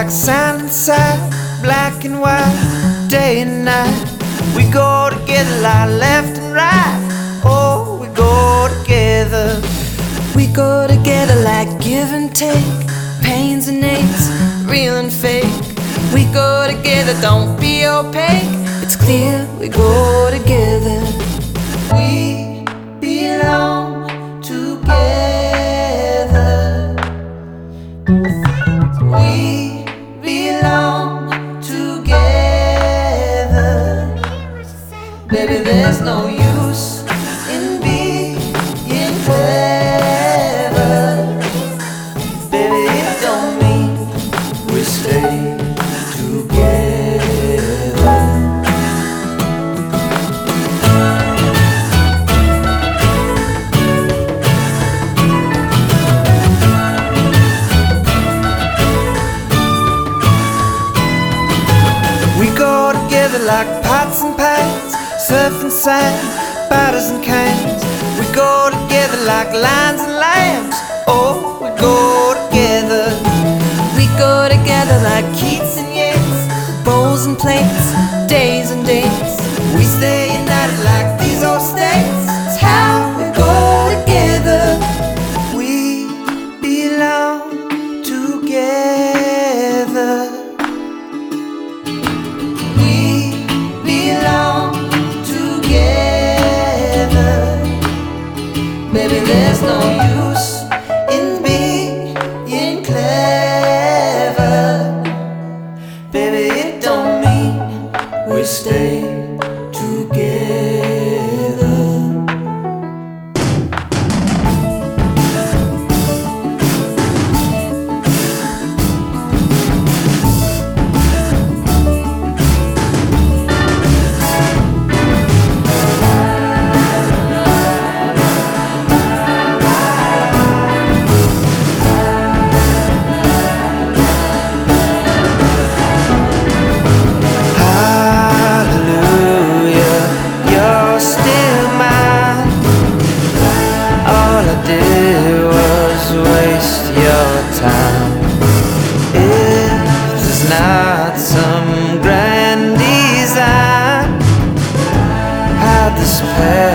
like sand and sand, black and white, day and night. We go together like left and right. Oh, we go together. We go together like give and take, pains and aches, real and fake. We go together, don't be opaque. It's clear we go together. We belong together. We belong together. Baby, there's no use in being clever. Baby, it don't mean we stay together. We go together like pots and pans, surf and sand, batters and cans. We go together like lions and lambs. Oh, we go together. We go together like Keats and Yeats, bowls and plates, days and dates. We stay united like these old states. It's how we go together. We belong together. We belong together. Baby, there's no use in being clever. Baby, it don't mean we stay together. Not some grand design, had this pair